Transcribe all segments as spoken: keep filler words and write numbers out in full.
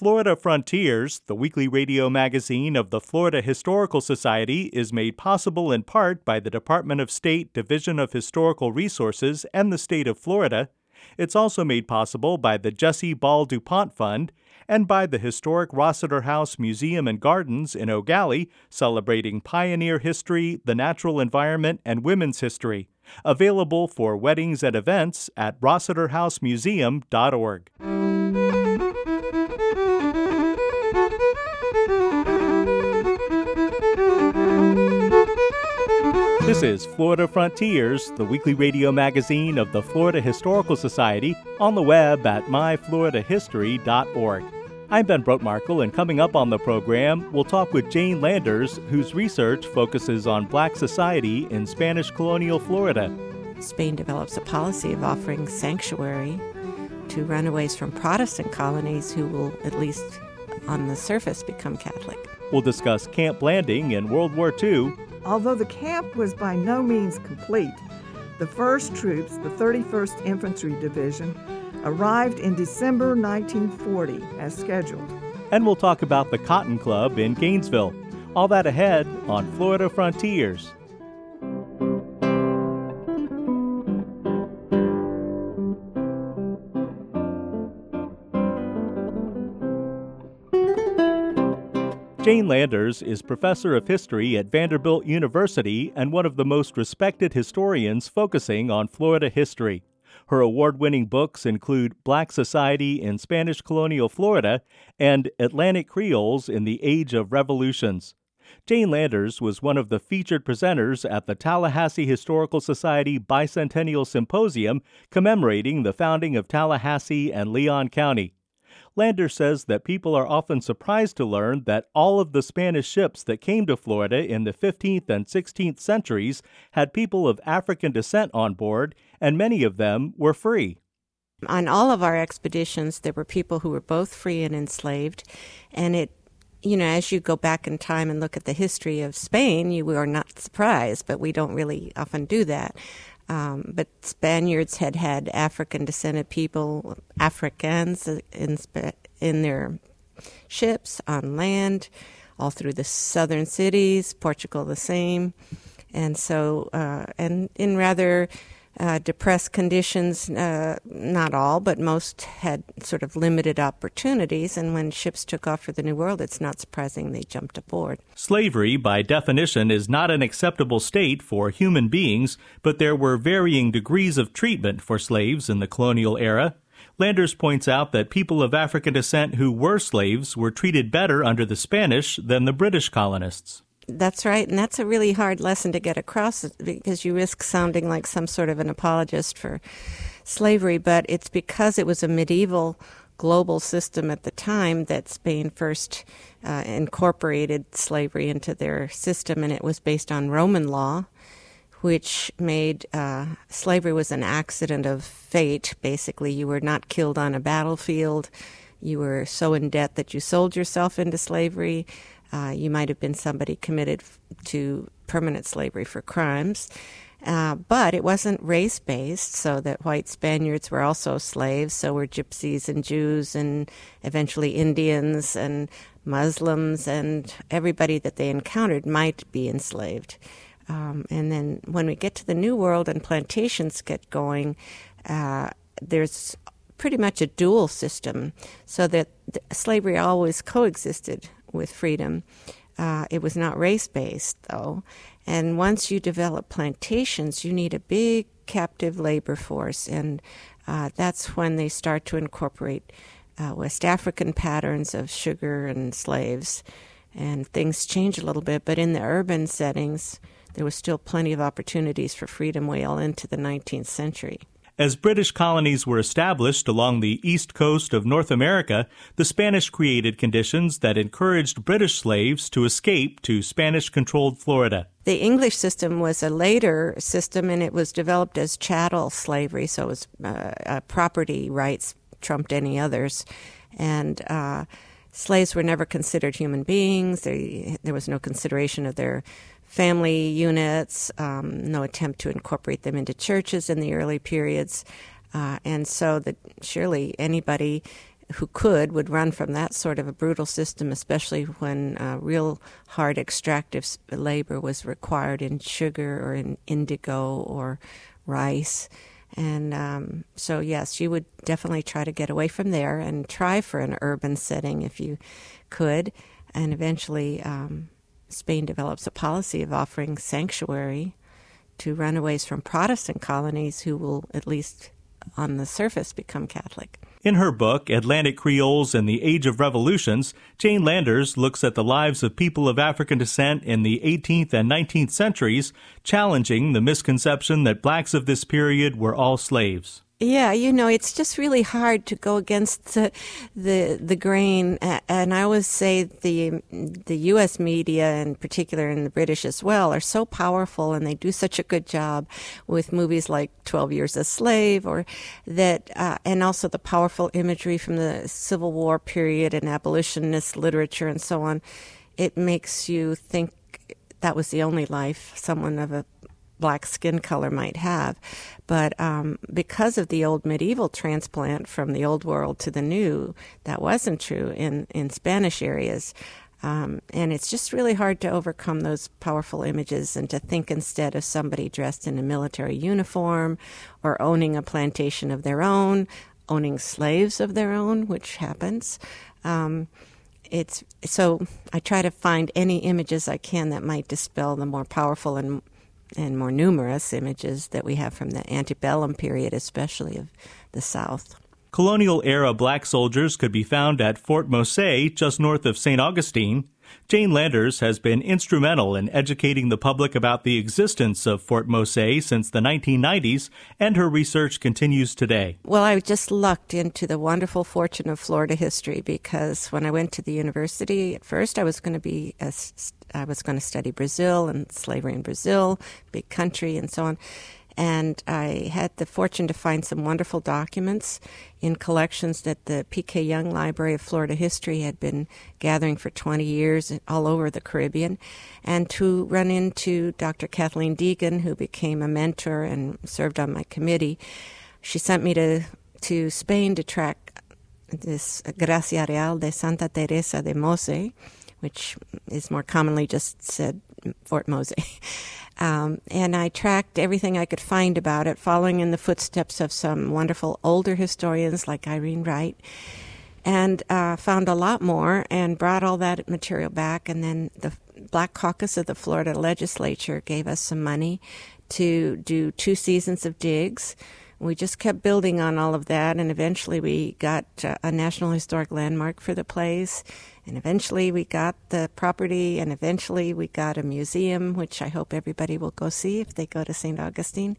Florida Frontiers, the weekly radio magazine of the Florida Historical Society, is made possible in part by the Department of State Division of Historical Resources and the state of Florida. It's also made possible by the Jesse Ball DuPont Fund and by the historic Rossiter House Museum and Gardens in Eau Gallie, celebrating pioneer history, the natural environment, and women's history. Available for weddings and events at rossiter house museum dot org. This is Florida Frontiers, the weekly radio magazine of the Florida Historical Society, on the web at my florida history dot org. I'm Ben Brotmarkle, and coming up on the program, we'll talk with Jane Landers, whose research focuses on Black society in Spanish colonial Florida. Spain develops a policy of offering sanctuary to runaways from Protestant colonies who will, at least on the surface, become Catholic. We'll discuss Camp Blanding in World War Two. Although the camp was by no means complete, the first troops, the thirty-first Infantry Division, arrived in December nineteen forty as scheduled. And we'll talk about the Cotton Club in Gainesville. All that ahead on Florida Frontiers. Jane Landers is professor of history at Vanderbilt University and one of the most respected historians focusing on Florida history. Her award-winning books include Black Society in Spanish Colonial Florida and Atlantic Creoles in the Age of Revolutions. Jane Landers was one of the featured presenters at the Tallahassee Historical Society Bicentennial Symposium commemorating the founding of Tallahassee and Leon County. Landers says that people are often surprised to learn that all of the Spanish ships that came to Florida in the fifteenth and sixteenth centuries had people of African descent on board, and many of them were free. On all of our expeditions, there were people who were both free and enslaved, and it, you know, as you go back in time and look at the history of Spain, you are not surprised, but we don't really often do that. Um, but Spaniards had had African-descended people, Africans, in, in their ships, on land, all through the southern cities, Portugal the same. And so, uh, and in rather uh, depressed conditions, uh, not all, but most had sort of limited opportunities. And when ships took off for the New World, it's not surprising they jumped aboard. Slavery, by definition, is not an acceptable state for human beings, but there were varying degrees of treatment for slaves in the colonial era. Landers points out that people of African descent who were slaves were treated better under the Spanish than the British colonists. That's right, and that's a really hard lesson to get across because you risk sounding like some sort of an apologist for slavery, but it's because it was a medieval global system at the time that Spain first uh, incorporated slavery into their system, and it was based on Roman law, which made uh, slavery was an accident of fate. Basically, you were not killed on a battlefield. You were so in debt that you sold yourself into slavery. Uh, you might have been somebody committed f- to permanent slavery for crimes. Uh, but it wasn't race-based, so that white Spaniards were also slaves, so were gypsies and Jews and eventually Indians and Muslims, and everybody that they encountered might be enslaved. Um, and then when we get to the New World and plantations get going, uh, there's pretty much a dual system, so that slavery always coexisted with freedom. Uh, it was not race-based, though. And once you develop plantations, you need a big captive labor force, and uh, that's when they start to incorporate uh, West African patterns of sugar and slaves. And things change a little bit, but in the urban settings, there was still plenty of opportunities for freedom well into the nineteenth century. As British colonies were established along the east coast of North America, the Spanish created conditions that encouraged British slaves to escape to Spanish-controlled Florida. The English system was a later system, and it was developed as chattel slavery, so it was uh, uh, property rights trumped any others. And uh, slaves were never considered human beings. They, there was no consideration of their family units, um, no attempt to incorporate them into churches in the early periods. Uh, and so that surely anybody who could would run from that sort of a brutal system, especially when uh, real hard extractive labor was required in sugar or in indigo or rice. And um, so, yes, you would definitely try to get away from there and try for an urban setting if you could. And eventually um, Spain develops a policy of offering sanctuary to runaways from Protestant colonies who will, at least on the surface, become Catholic. In her book, Atlantic Creoles and the Age of Revolutions, Jane Landers looks at the lives of people of African descent in the eighteenth and nineteenth centuries, challenging the misconception that blacks of this period were all slaves. Yeah, you know, it's just really hard to go against the the, the grain, and I always say the the U S media, in particular, and the British as well, are so powerful, and they do such a good job with movies like twelve Years a Slave, or that, uh, and also the powerful imagery from the Civil War period and abolitionist literature and so on. It makes you think that was the only life someone of a black skin color might have. But um, because of the old medieval transplant from the old world to the new, that wasn't true in, in Spanish areas. Um, and it's just really hard to overcome those powerful images and to think instead of somebody dressed in a military uniform or owning a plantation of their own, owning slaves of their own, which happens. Um, it's so I try to find any images I can that might dispel the more powerful and and more numerous images that we have from the antebellum period, especially of the South. Colonial-era black soldiers could be found at Fort Mose, just north of Saint Augustine. Jane Landers has been instrumental in educating the public about the existence of Fort Mose since the nineteen nineties, and her research continues today. Well, I just lucked into the wonderful fortune of Florida history, because when I went to the university, at first I was going to be a, I was going to study Brazil and slavery in Brazil, big country, and so on. And I had the fortune to find some wonderful documents in collections that the P K Young Library of Florida History had been gathering for twenty years all over the Caribbean, and to run into Doctor Kathleen Deegan, who became a mentor and served on my committee. She sent me to, to Spain to track this Gracia Real de Santa Teresa de Mose, which is more commonly just said Fort Mose. Um, and I tracked everything I could find about it, following in the footsteps of some wonderful older historians like Irene Wright, and uh, found a lot more and brought all that material back. And then the Black Caucus of the Florida Legislature gave us some money to do two seasons of digs. We just kept building on all of that, and eventually we got uh, a National Historic Landmark for the place, and eventually we got the property, and eventually we got a museum, which I hope everybody will go see if they go to Saint Augustine.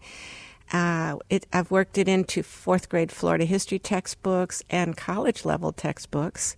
Uh, it, I've worked it into fourth grade Florida history textbooks and college-level textbooks,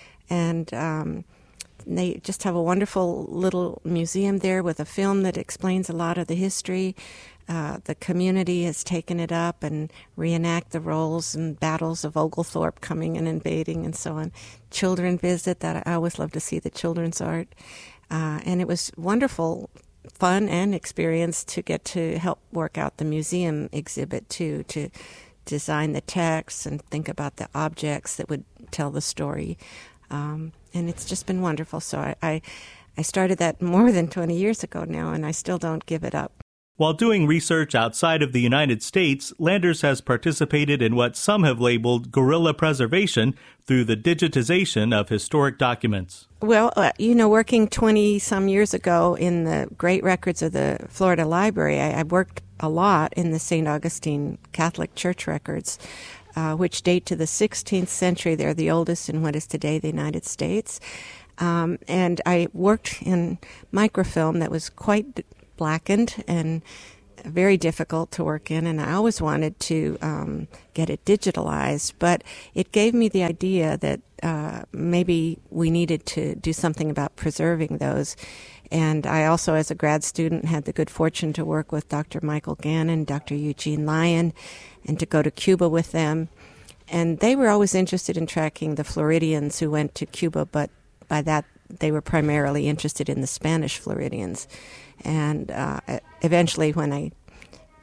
and um, they just have a wonderful little museum there with a film that explains a lot of the history. Uh, the community has taken it up and reenact the roles and battles of Oglethorpe coming and invading and so on. Children visit that. I always love to see the children's art. Uh, and it was wonderful, fun and experience to get to help work out the museum exhibit too, to design the text and think about the objects that would tell the story. Um, and it's just been wonderful. So I, I, I started that more than twenty years ago now, and I still don't give it up. While doing research outside of the United States, Landers has participated in what some have labeled guerrilla preservation through the digitization of historic documents. Well, uh, you know, working twenty-some years ago in the great records of the Florida Library, I, I worked a lot in the Saint Augustine Catholic Church records, uh, which date to the sixteenth century. They're the oldest in what is today the United States. Um, and I worked in microfilm that was quite blackened and very difficult to work in, and I always wanted to um, get it digitalized, but it gave me the idea that uh, maybe we needed to do something about preserving those. And I also, as a grad student, had the good fortune to work with Doctor Michael Gannon, Doctor Eugene Lyon, and to go to Cuba with them. And they were always interested in tracking the Floridians who went to Cuba, but by that they were primarily interested in the Spanish Floridians. And uh, eventually, when I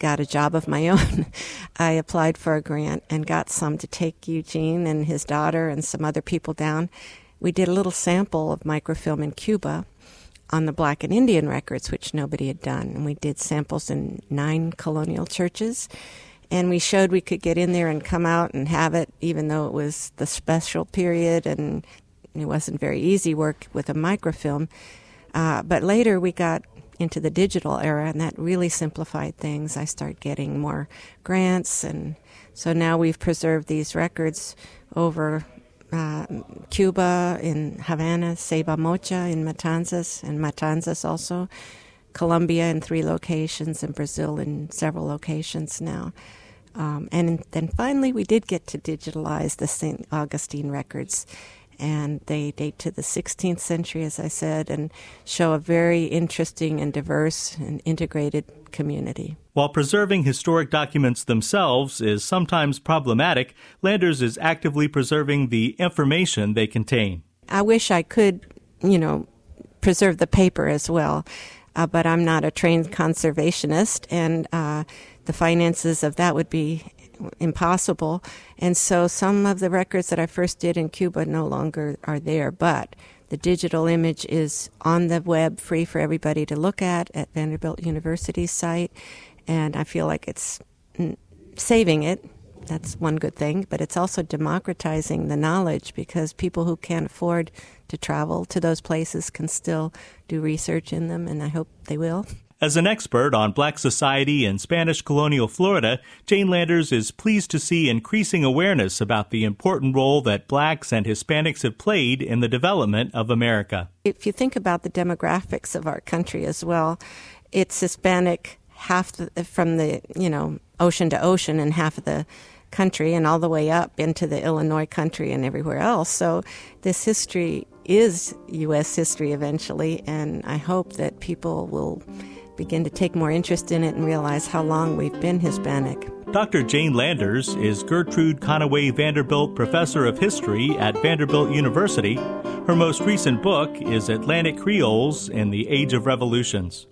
got a job of my own. I applied for a grant and got some to take Eugene and his daughter and some other people down. We did a little sample of microfilm in Cuba on the Black and Indian records, which nobody had done. And we did samples in nine colonial churches. And we showed we could get in there and come out and have it, even though it was the special period and it wasn't very easy work with a microfilm. Uh, but later we got into the digital era, and that really simplified things. I started getting more grants, and so now we've preserved these records over uh, Cuba, in Havana, Ceiba Mocha, in Matanzas, and Matanzas also, Colombia in three locations, and Brazil in several locations now. Um, and then finally we did get to digitalize the Saint Augustine records, and they date to the sixteenth century, as I said, and show a very interesting and diverse and integrated community. While preserving historic documents themselves is sometimes problematic, Landers is actively preserving the information they contain. I wish I could, you know, preserve the paper as well, uh, but I'm not a trained conservationist, and uh, the finances of that would be impossible. And so some of the records that I first did in Cuba no longer are there, but the digital image is on the web, free for everybody to look at at Vanderbilt University's site, and I feel like it's saving it. That's one good thing, but it's also democratizing the knowledge, because people who can't afford to travel to those places can still do research in them, and I hope they will. As an expert on Black society in Spanish colonial Florida, Jane Landers is pleased to see increasing awareness about the important role that Blacks and Hispanics have played in the development of America. If you think about the demographics of our country as well, it's Hispanic half the, from the, you know, ocean to ocean, and half of the country, and all the way up into the Illinois country and everywhere else. So this history is U S history eventually, and I hope that people will begin to take more interest in it and realize how long we've been Hispanic. Doctor Jane Landers is Gertrude Conaway Vanderbilt Professor of History at Vanderbilt University. Her most recent book is Atlantic Creoles in the Age of Revolutions.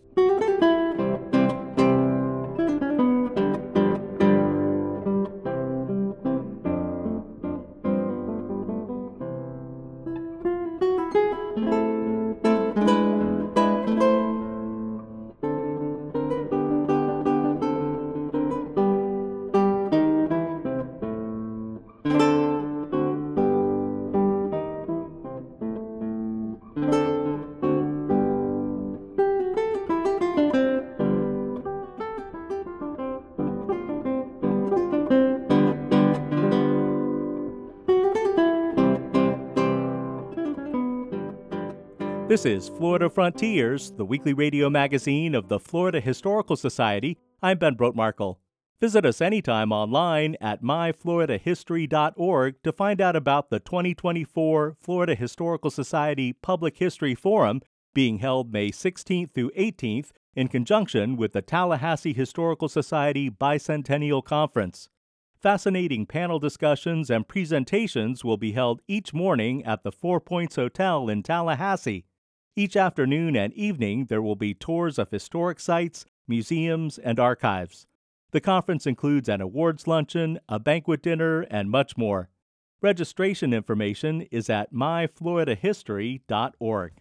This is Florida Frontiers, the weekly radio magazine of the Florida Historical Society. I'm Ben Brotmarkle. Visit us anytime online at my florida history dot org to find out about the twenty twenty-four Florida Historical Society Public History Forum being held May sixteenth through eighteenth in conjunction with the Tallahassee Historical Society Bicentennial Conference. Fascinating panel discussions and presentations will be held each morning at the Four Points Hotel in Tallahassee. Each afternoon and evening, there will be tours of historic sites, museums, and archives. The conference includes an awards luncheon, a banquet dinner, and much more. Registration information is at my florida history dot org.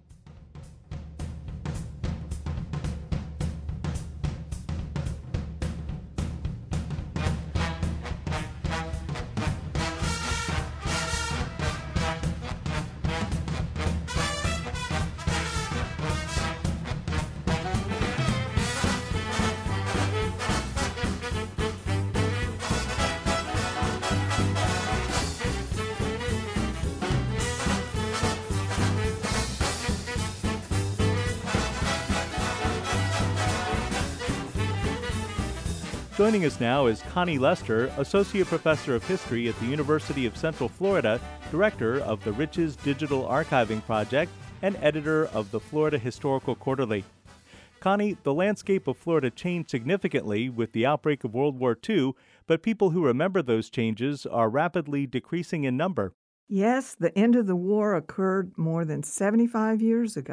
Joining us now is Connie Lester, Associate Professor of History at the University of Central Florida, Director of the Riches Digital Archiving Project, and Editor of the Florida Historical Quarterly. Connie, the landscape of Florida changed significantly with the outbreak of World War Two, but people who remember those changes are rapidly decreasing in number. Yes, the end of the war occurred more than seventy-five years ago.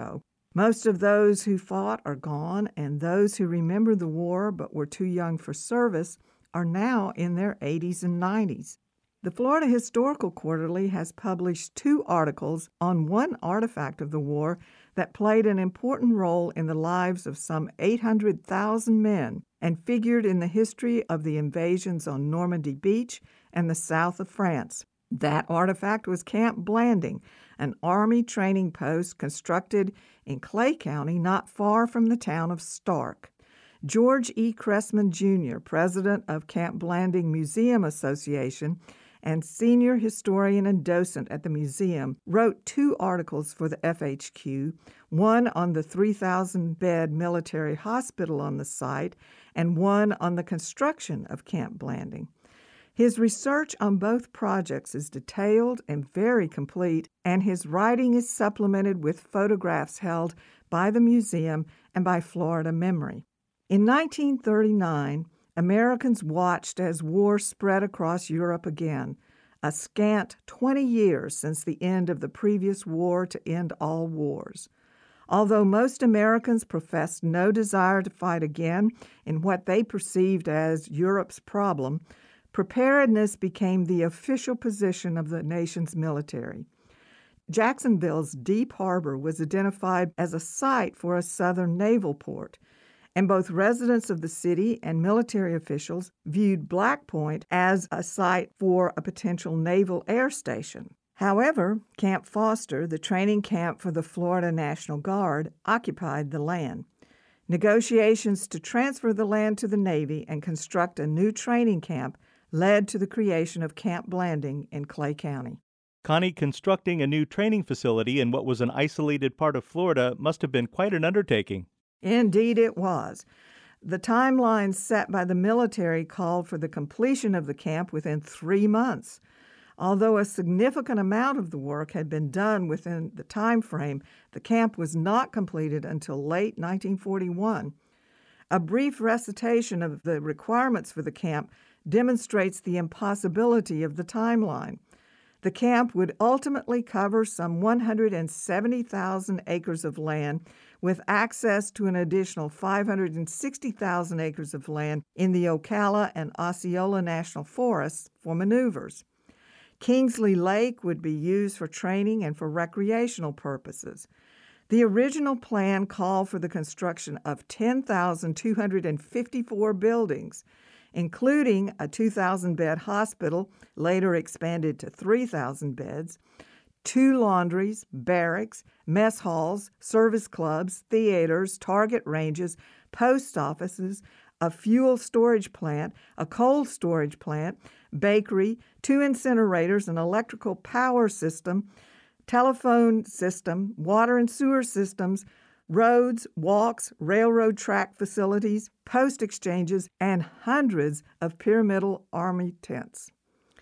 Most of those who fought are gone, and those who remember the war but were too young for service are now in their eighties and nineties. The Florida Historical Quarterly has published two articles on one artifact of the war that played an important role in the lives of some eight hundred thousand men and figured in the history of the invasions on Normandy Beach and the south of France. That artifact was Camp Blanding, an Army training post constructed in Clay County not far from the town of Stark. George E. Cressman, Junior, president of Camp Blanding Museum Association and senior historian and docent at the museum, wrote two articles for the F H Q, one on the three thousand bed military hospital on the site and one on the construction of Camp Blanding. His research on both projects is detailed and very complete, and his writing is supplemented with photographs held by the museum and by Florida Memory. In nineteen thirty-nine, Americans watched as war spread across Europe again, a scant twenty years since the end of the previous war to end all wars. Although most Americans professed no desire to fight again in what they perceived as Europe's problem, preparedness became the official position of the nation's military. Jacksonville's Deep Harbor was identified as a site for a southern naval port, and both residents of the city and military officials viewed Black Point as a site for a potential naval air station. However, Camp Foster, the training camp for the Florida National Guard, occupied the land. Negotiations to transfer the land to the Navy and construct a new training camp led to the creation of Camp Blanding in Clay County. Connie, constructing a new training facility in what was an isolated part of Florida must have been quite an undertaking. Indeed it was. The timeline set by the military called for the completion of the camp within three months. Although a significant amount of the work had been done within the time frame, the camp was not completed until late nineteen forty-one. A brief recitation of the requirements for the camp demonstrates the impossibility of the timeline. The camp would ultimately cover some one hundred seventy thousand acres of land, with access to an additional five hundred sixty thousand acres of land in the Ocala and Osceola National Forests for maneuvers. Kingsley Lake would be used for training and for recreational purposes. The original plan called for the construction of ten thousand two hundred fifty-four buildings, including a two thousand bed hospital, later expanded to three thousand beds, two laundries, barracks, mess halls, service clubs, theaters, target ranges, post offices, a fuel storage plant, a cold storage plant, bakery, two incinerators, an electrical power system, telephone system, water and sewer systems, roads, walks, railroad track facilities, post exchanges, and hundreds of pyramidal army tents.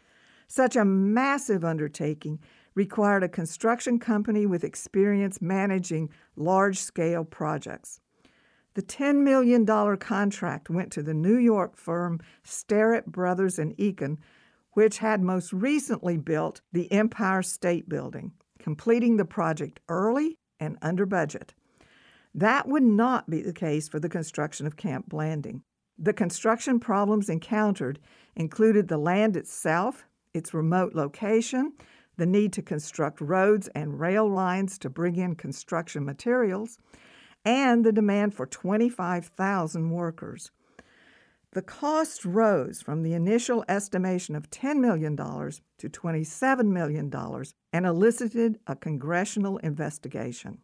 Such a massive undertaking required a construction company with experience managing large-scale projects. The ten million dollars contract went to the New York firm Sterrett Brothers and Eakin, which had most recently built the Empire State Building, completing the project early and under budget. That would not be the case for the construction of Camp Blanding. The construction problems encountered included the land itself, its remote location, the need to construct roads and rail lines to bring in construction materials, and the demand for twenty-five thousand workers. The cost rose from the initial estimation of ten million dollars to twenty-seven million dollars and elicited a congressional investigation.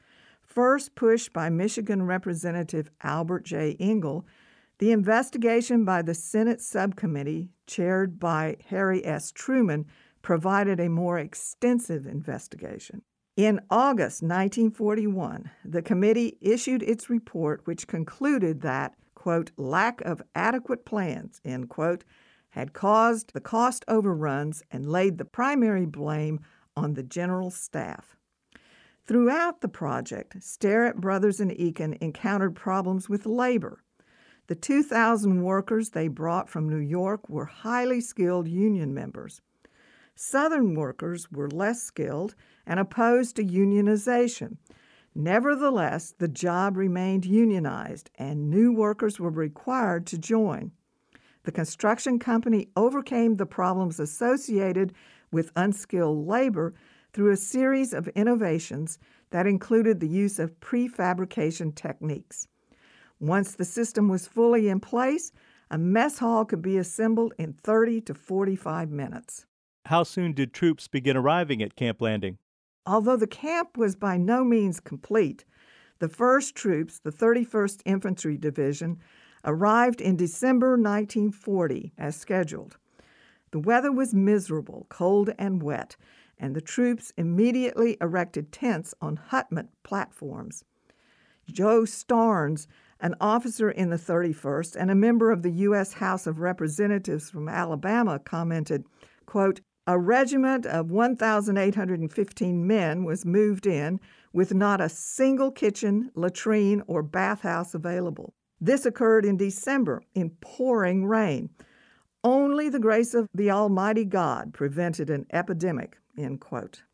First pushed by Michigan Representative Albert J. Engel, the investigation by the Senate subcommittee, chaired by Harry S. Truman, provided a more extensive investigation. In August nineteen forty-one, the committee issued its report, which concluded that, quote, lack of adequate plans, end quote, had caused the cost overruns and laid the primary blame on the general staff. Throughout the project, Sterrett Brothers and Eakin encountered problems with labor. The two thousand workers they brought from New York were highly skilled union members. Southern workers were less skilled and opposed to unionization. Nevertheless, the job remained unionized, and new workers were required to join. The construction company overcame the problems associated with unskilled labor through a series of innovations that included the use of prefabrication techniques. Once the system was fully in place, a mess hall could be assembled in thirty to forty-five minutes. How soon did troops begin arriving at Camp Blanding? Although the camp was by no means complete, the first troops, the thirty-first Infantry Division, arrived in December nineteen forty as scheduled. The weather was miserable, cold and wet, and the troops immediately erected tents on hutment platforms. Joe Starnes, an officer in the thirty-first and a member of the U S House of Representatives from Alabama, commented, quote, "A regiment of one thousand eight hundred fifteen men was moved in with not a single kitchen, latrine, or bathhouse available. This occurred in December in pouring rain. Only the grace of the Almighty God prevented an epidemic," end quote.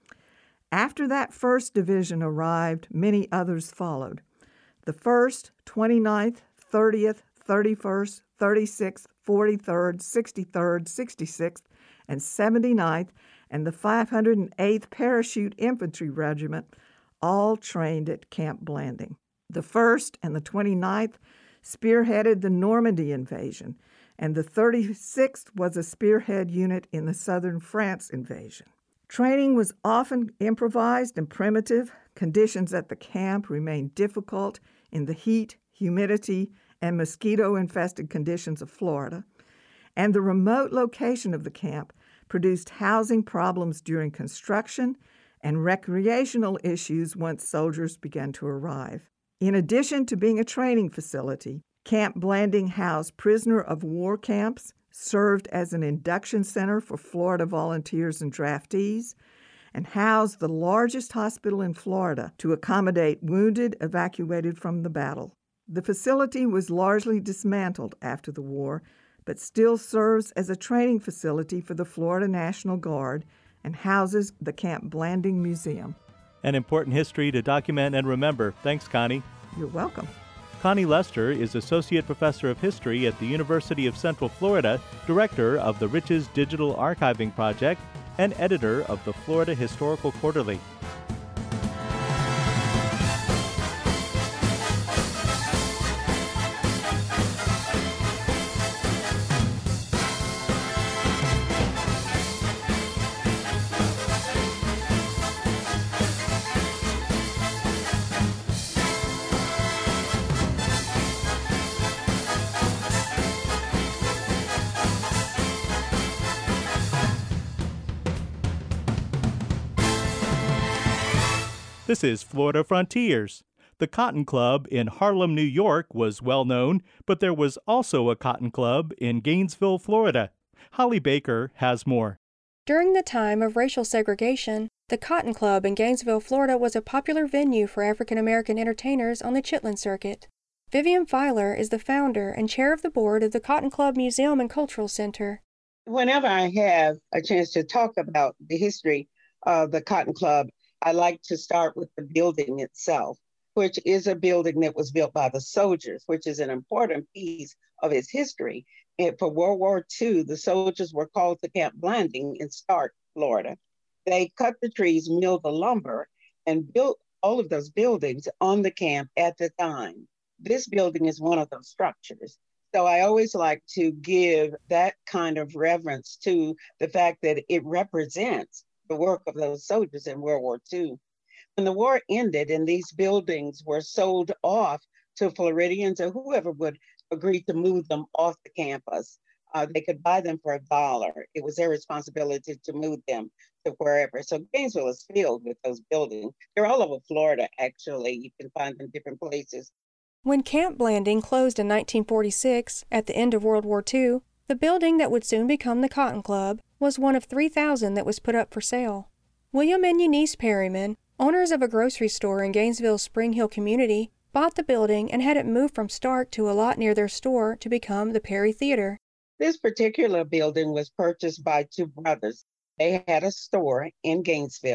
After that first division arrived, many others followed. The first, twenty-ninth, thirtieth, thirty-first, thirty-sixth, forty-third, sixty-third, sixty-sixth, and seventy-ninth, and the five hundred eighth Parachute Infantry Regiment all trained at Camp Blanding. The first and the twenty-ninth spearheaded the Normandy invasion, and the thirty-sixth was a spearhead unit in the southern France invasion. Training was often improvised and primitive. Conditions at the camp remained difficult in the heat, humidity, and mosquito-infested conditions of Florida, and the remote location of the camp produced housing problems during construction and recreational issues once soldiers began to arrive. In addition to being a training facility, Camp Blanding housed prisoner of war camps, served as an induction center for Florida volunteers and draftees, and housed the largest hospital in Florida to accommodate wounded evacuated from the battle. The facility was largely dismantled after the war, but still serves as a training facility for the Florida National Guard and houses the Camp Blanding Museum. An important history to document and remember. Thanks, Connie. You're welcome. Connie Lester is Associate Professor of History at the University of Central Florida, Director of the Riches Digital Archiving Project, and editor of the Florida Historical Quarterly. This is Florida Frontiers. The Cotton Club in Harlem, New York was well known, but there was also a Cotton Club in Gainesville, Florida. Holly Baker has more. During the time of racial segregation, the Cotton Club in Gainesville, Florida was a popular venue for African American entertainers on the Chitlin Circuit. Vivian Filer is the founder and chair of the board of the Cotton Club Museum and Cultural Center. Whenever I have a chance to talk about the history of the Cotton Club, I like to start with the building itself, which is a building that was built by the soldiers, which is an important piece of its history. And for World War Two, the soldiers were called to Camp Blanding in Stark, Florida. They cut the trees, milled the lumber, and built all of those buildings on the camp at the time. This building is one of those structures. So I always like to give that kind of reverence to the fact that it represents the work of those soldiers in World War Two. When the war ended and these buildings were sold off to Floridians or whoever would agree to move them off the campus, uh, they could buy them for a dollar. It was their responsibility to move them to wherever. So Gainesville is filled with those buildings. They're all over Florida, actually. You can find them in different places. When Camp Blanding closed in nineteen forty-six, at the end of World War Two, the building that would soon become the Cotton Club was one of three thousand that was put up for sale. William and Eunice Perryman, owners of a grocery store in Gainesville's Spring Hill community, bought the building and had it moved from Stark to a lot near their store to become the Perry Theater. This particular building was purchased by two brothers. They had a store in Gainesville,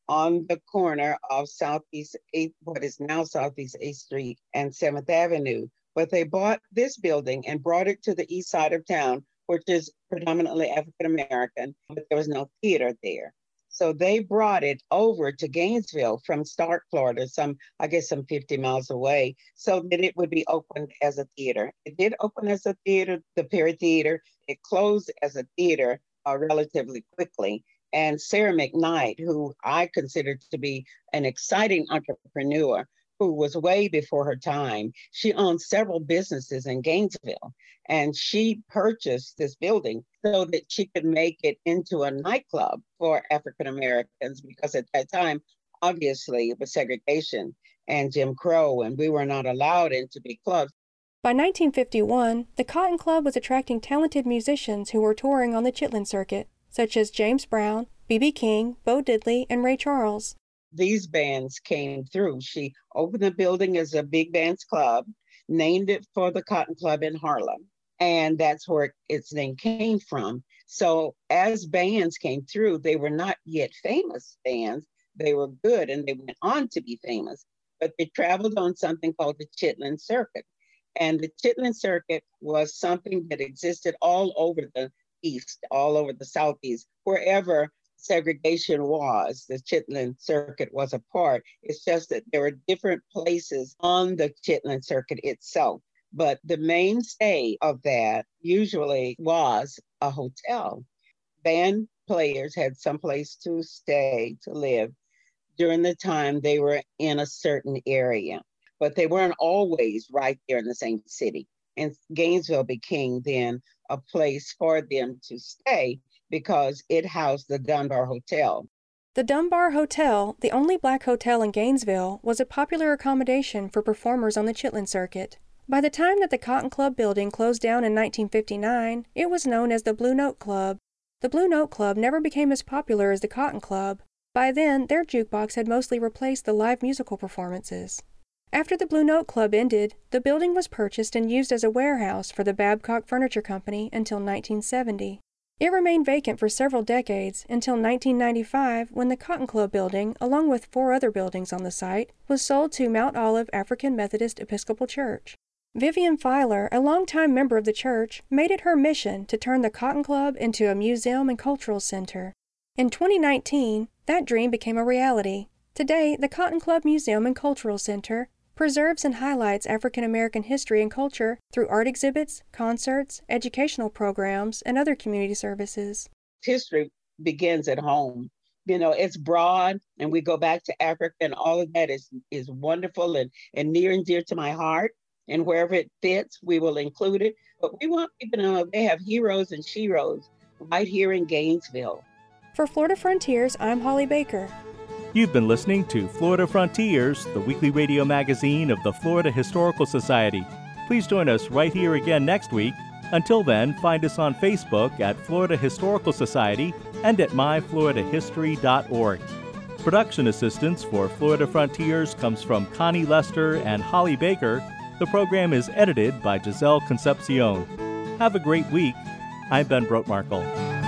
on the corner of Southeast eighth, what is now Southeast eighth Street and seventh Avenue. But they bought this building and brought it to the east side of town, which is predominantly African American, but there was no theater there. So they brought it over to Gainesville from Stark, Florida, some, I guess, some fifty miles away, so that it would be opened as a theater. It did open as a theater, the Perry Theater. It closed as a theater uh, relatively quickly. And Sarah McKnight, who I consider to be an exciting entrepreneur, who was way before her time, she owned several businesses in Gainesville, and she purchased this building so that she could make it into a nightclub for African Americans, because at that time, obviously, it was segregation and Jim Crow, and we were not allowed into big clubs. By nineteen fifty-one, the Cotton Club was attracting talented musicians who were touring on the Chitlin Circuit, such as James Brown, B B King, Bo Diddley, and Ray Charles. These bands came through. She opened the building as a big bands club, named it for the Cotton Club in Harlem, and that's where its name came from. So as bands came through, they were not yet famous bands. They were good, and they went on to be famous, but they traveled on something called the Chitlin Circuit. And the Chitlin Circuit was something that existed all over the East, all over the Southeast, wherever segregation was, the Chitlin Circuit was a part. It's just that there were different places on the Chitlin Circuit itself. But the mainstay of that usually was a hotel. Band players had someplace to stay, to live during the time they were in a certain area. But they weren't always right there in the same city. And Gainesville became then a place for them to stay because it housed the Dunbar Hotel. The Dunbar Hotel, the only black hotel in Gainesville, was a popular accommodation for performers on the Chitlin Circuit. By the time that the Cotton Club building closed down in nineteen fifty-nine, it was known as the Blue Note Club. The Blue Note Club never became as popular as the Cotton Club. By then, their jukebox had mostly replaced the live musical performances. After the Blue Note Club ended, the building was purchased and used as a warehouse for the Babcock Furniture Company until nineteen seventy. It remained vacant for several decades until nineteen ninety-five, when the Cotton Club building, along with four other buildings on the site, was sold to Mount Olive African Methodist Episcopal Church. Vivian Filer, a longtime member of the church, made it her mission to turn the Cotton Club into a museum and cultural center. In twenty nineteen, that dream became a reality. Today, the Cotton Club Museum and Cultural Center preserves and highlights African American history and culture through art exhibits, concerts, educational programs, and other community services. History begins at home. You know, it's broad, and we go back to Africa, and all of that is, is wonderful and, and near and dear to my heart. And wherever it fits, we will include it. But we want people to know they have heroes and sheroes right here in Gainesville. For Florida Frontiers, I'm Holly Baker. You've been listening to Florida Frontiers, the weekly radio magazine of the Florida Historical Society. Please join us right here again next week. Until then, find us on Facebook at Florida Historical Society and at my florida history dot org. Production assistance for Florida Frontiers comes from Connie Lester and Holly Baker. The program is edited by Giselle Concepcion. Have a great week. I'm Ben Brotmarkle.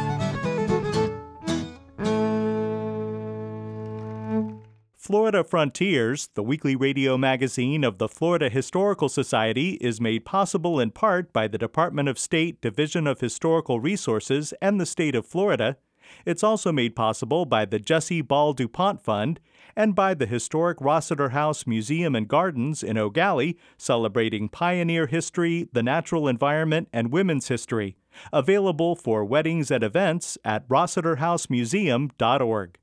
Florida Frontiers, the weekly radio magazine of the Florida Historical Society, is made possible in part by the Department of State Division of Historical Resources and the state of Florida. It's also made possible by the Jesse Ball DuPont Fund and by the historic Rossiter House Museum and Gardens in Eau Gallie, celebrating pioneer history, the natural environment, and women's history. Available for weddings and events at rossiter house museum dot org.